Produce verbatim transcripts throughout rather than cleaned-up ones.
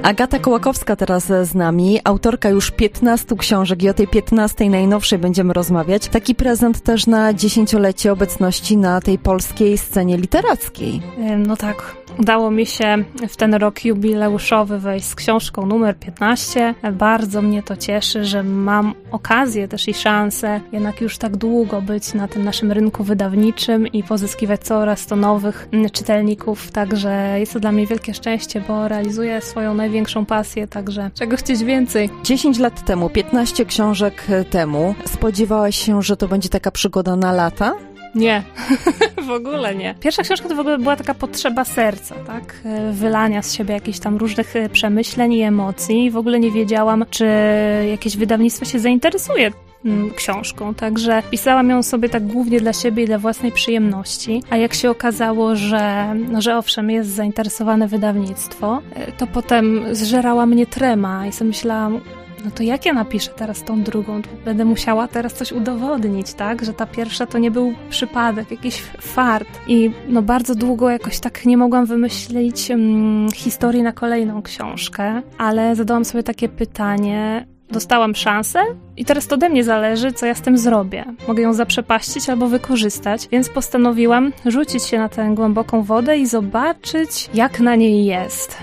Agata Kołakowska teraz z nami, autorka już piętnastu książek i o tej piętnastej najnowszej będziemy rozmawiać. Taki prezent też na dziesięciolecie obecności na tej polskiej scenie literackiej. No tak, udało mi się w ten rok jubileuszowy wejść z książką numer piętnaście. Bardzo mnie to cieszy, że mam okazję też i szansę jednak już tak długo być na tym naszym rynku wydawniczym i pozyskiwać coraz to nowych czytelników, także jest to dla mnie wielkie szczęście, bo realizuję swoją największą pasję, także czego chcieć więcej. dziesięć lat temu, piętnaście książek temu, spodziewałaś się, że to będzie taka przygoda na lata? Nie, w ogóle nie. Pierwsza książka to w ogóle była taka potrzeba serca, tak? Wylania z siebie jakichś tam różnych przemyśleń i emocji. W ogóle nie wiedziałam, czy jakieś wydawnictwo się zainteresuje książką, także pisałam ją sobie tak głównie dla siebie i dla własnej przyjemności, a jak się okazało, że, no, że owszem, jest zainteresowane wydawnictwo, to potem zżerała mnie trema i sobie myślałam, no to jak ja napiszę teraz tą drugą? Będę musiała teraz coś udowodnić, tak? Że ta pierwsza to nie był przypadek, jakiś fart. I no bardzo długo jakoś tak nie mogłam wymyślić um, historii na kolejną książkę, ale zadałam sobie takie pytanie. Dostałam szansę i teraz to ode mnie zależy, co ja z tym zrobię. Mogę ją zaprzepaścić albo wykorzystać, więc postanowiłam rzucić się na tę głęboką wodę i zobaczyć, jak na niej jest.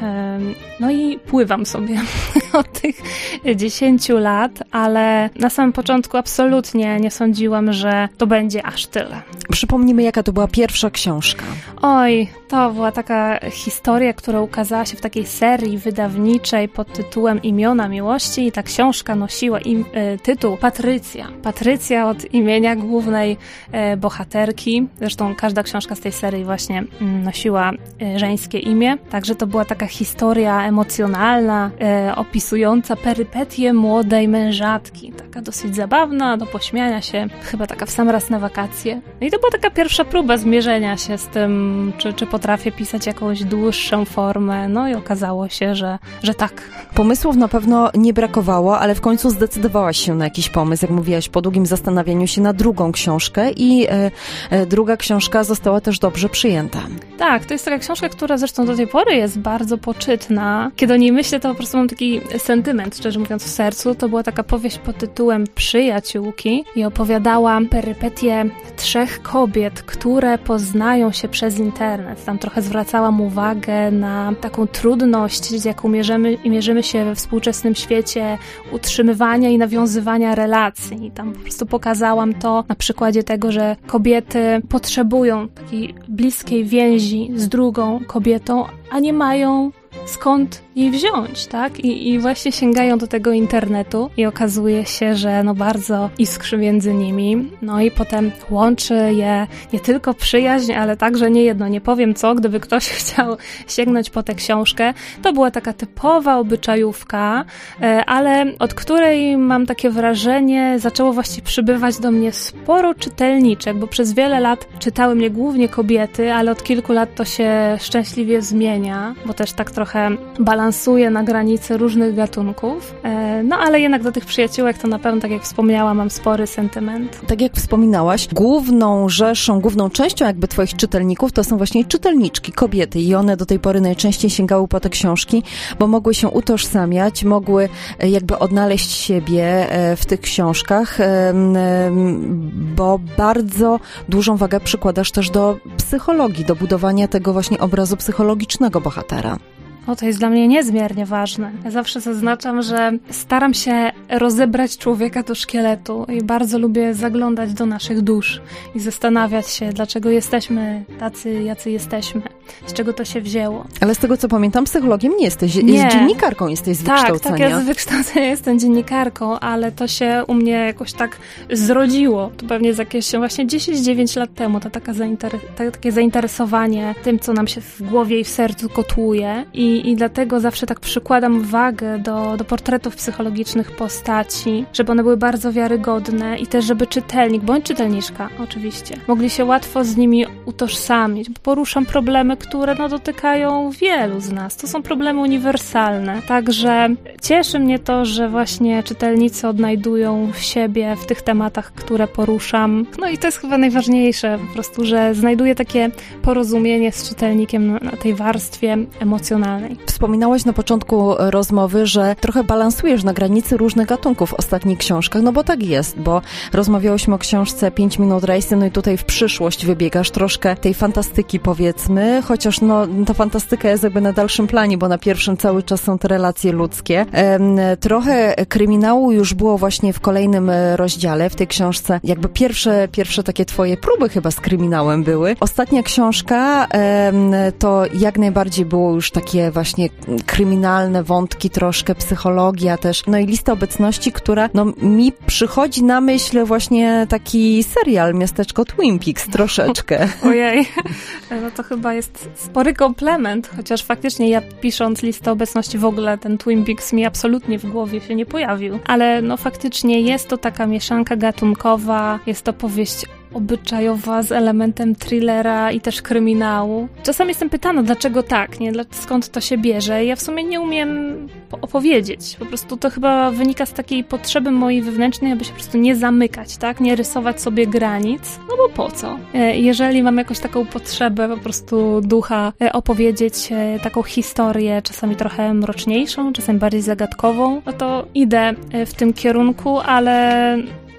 No i pływam sobie od tych dziesięciu lat, ale na samym początku absolutnie nie sądziłam, że to będzie aż tyle. Przypomnijmy, jaka to była pierwsza książka. Oj, to była taka historia, która ukazała się w takiej serii wydawniczej pod tytułem Imiona Miłości i ta książka nosiła im, y, tytuł Patrycja. Patrycja od imienia głównej y, bohaterki. Zresztą każda książka z tej serii właśnie y, nosiła y, żeńskie imię. Także to była taka historia emocjonalna, y, opisująca perypetie młodej mężatki. Taka dosyć zabawna, do pośmiania się. Chyba taka w sam raz na wakacje. No i to była taka pierwsza próba zmierzenia się z tym, czy, czy potrafię pisać jakąś dłuższą formę. No i okazało się, że, że tak. Pomysłów na pewno nie brakowało, ale w końcu zdecydowałaś się na jakiś pomysł, jak mówiłaś, po długim zastanawianiu się na drugą książkę i e, e, druga książka została też dobrze przyjęta. Tak, to jest taka książka, która zresztą do tej pory jest bardzo poczytna. Kiedy o niej myślę, to po prostu mam taki sentyment, szczerze mówiąc, w sercu. To była taka powieść pod tytułem Przyjaciółki i opowiadała perypetie trzech kobiet, które poznają się przez internet. Tam trochę zwracałam uwagę na taką trudność, z jaką mierzymy, mierzymy się we współczesnym świecie utrzymywania i nawiązywania relacji. I tam po prostu pokazałam to na przykładzie tego, że kobiety potrzebują takiej bliskiej więzi z drugą kobietą, a nie mają skąd jej wziąć, tak? I, i właśnie sięgają do tego internetu i okazuje się, że no bardzo iskrzy między nimi. No i potem łączy je nie tylko przyjaźń, ale także niejedno. Nie powiem co, gdyby ktoś chciał sięgnąć po tę książkę. To była taka typowa obyczajówka, ale od której mam takie wrażenie, zaczęło właściwie przybywać do mnie sporo czytelniczek, bo przez wiele lat czytały mnie głównie kobiety, ale od kilku lat to się szczęśliwie zmienia, bo też tak trochę balansuję na granicy różnych gatunków. No ale jednak do tych przyjaciółek to na pewno, tak jak wspomniałam, mam spory sentyment. Tak jak wspominałaś, główną rzeszą, główną częścią jakby twoich czytelników to są właśnie czytelniczki, kobiety i one do tej pory najczęściej sięgały po te książki, bo mogły się utożsamiać, mogły jakby odnaleźć siebie w tych książkach, bo bardzo dużą wagę przykładasz też do psychologii, do budowania tego właśnie obrazu psychologicznego bohatera. O, to jest dla mnie niezmiernie ważne. Ja zawsze zaznaczam, że staram się rozebrać człowieka do szkieletu i bardzo lubię zaglądać do naszych dusz i zastanawiać się, dlaczego jesteśmy tacy, jacy jesteśmy, z czego to się wzięło. Ale z tego, co pamiętam, psychologiem nie jesteś. Nie. Z dziennikarką jesteś z wykształcenia. Tak, tak, ja z wykształcenia jestem dziennikarką, ale to się u mnie jakoś tak zrodziło. To pewnie z jakieś właśnie dziesięć dziewięć lat temu, to taka zainter- takie zainteresowanie tym, co nam się w głowie i w sercu kotłuje i I dlatego zawsze tak przykładam wagę do, do portretów psychologicznych postaci, żeby one były bardzo wiarygodne i też, żeby czytelnik, bądź czytelniczka oczywiście, mogli się łatwo z nimi utożsamić. Poruszam problemy, które no, dotykają wielu z nas. To są problemy uniwersalne. Także cieszy mnie to, że właśnie czytelnicy odnajdują siebie w tych tematach, które poruszam. No i to jest chyba najważniejsze, po prostu, że znajduję takie porozumienie z czytelnikiem na, na tej warstwie emocjonalnej. Wspominałaś na początku rozmowy, że trochę balansujesz na granicy różnych gatunków w ostatnich książkach, no bo tak jest, bo rozmawiałyśmy o książce pięć minut rejsy, no i tutaj w przyszłość wybiegasz troszkę tej fantastyki, powiedzmy, chociaż no ta fantastyka jest jakby na dalszym planie, bo na pierwszym cały czas są te relacje ludzkie. Trochę kryminału już było właśnie w kolejnym rozdziale w tej książce, jakby pierwsze, pierwsze takie twoje próby chyba z kryminałem były. Ostatnia książka to jak najbardziej było już takie właśnie kryminalne wątki, troszkę psychologia też, no i lista obecności, która no mi przychodzi na myśl właśnie taki serial Miasteczko Twin Peaks troszeczkę. Ojej, no to chyba jest spory komplement, chociaż faktycznie ja pisząc listę obecności w ogóle ten Twin Peaks mi absolutnie w głowie się nie pojawił, ale no faktycznie jest to taka mieszanka gatunkowa, jest to powieść obyczajowa z elementem thrillera i też kryminału. Czasami jestem pytana, dlaczego tak, nie? Skąd to się bierze? Ja w sumie nie umiem opowiedzieć. Po prostu to chyba wynika z takiej potrzeby mojej wewnętrznej, aby się po prostu nie zamykać, tak? Nie rysować sobie granic. No bo po co? Jeżeli mam jakąś taką potrzebę po prostu ducha opowiedzieć taką historię, czasami trochę mroczniejszą, czasami bardziej zagadkową, no to idę w tym kierunku, ale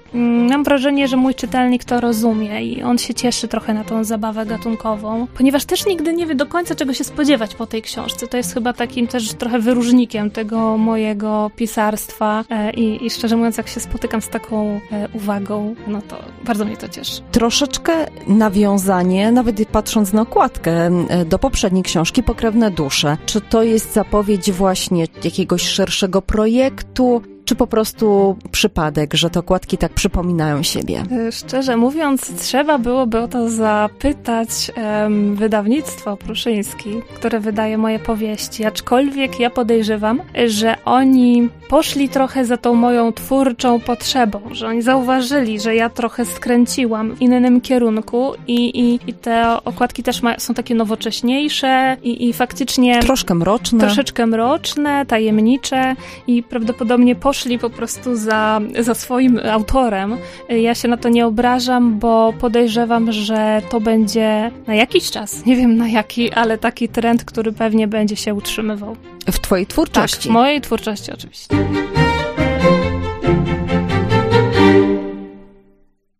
mam wrażenie, że mój czytelnik to rozumie i on się cieszy trochę na tą zabawę gatunkową, ponieważ też nigdy nie wie do końca, czego się spodziewać po tej książce. To jest chyba takim też trochę wyróżnikiem tego mojego pisarstwa i, i szczerze mówiąc, jak się spotykam z taką uwagą, no to bardzo mnie to cieszy. Troszeczkę nawiązanie, nawet patrząc na okładkę, do poprzedniej książki Pokrewne dusze. Czy to jest zapowiedź właśnie jakiegoś szerszego projektu, czy po prostu przypadek, że te okładki tak przypominają siebie? Szczerze mówiąc, trzeba byłoby o to zapytać um, wydawnictwo Pruszyński, które wydaje moje powieści, aczkolwiek ja podejrzewam, że oni poszli trochę za tą moją twórczą potrzebą, że oni zauważyli, że ja trochę skręciłam w innym kierunku i, i, i te okładki też ma, są takie nowocześniejsze i, i faktycznie troszkę mroczne. Troszeczkę mroczne, tajemnicze i prawdopodobnie poszli po prostu za, za swoim autorem. Ja się na to nie obrażam, bo podejrzewam, że to będzie na jakiś czas, nie wiem na jaki, ale taki trend, który pewnie będzie się utrzymywał. W twojej twórczości? Tak, w mojej twórczości oczywiście.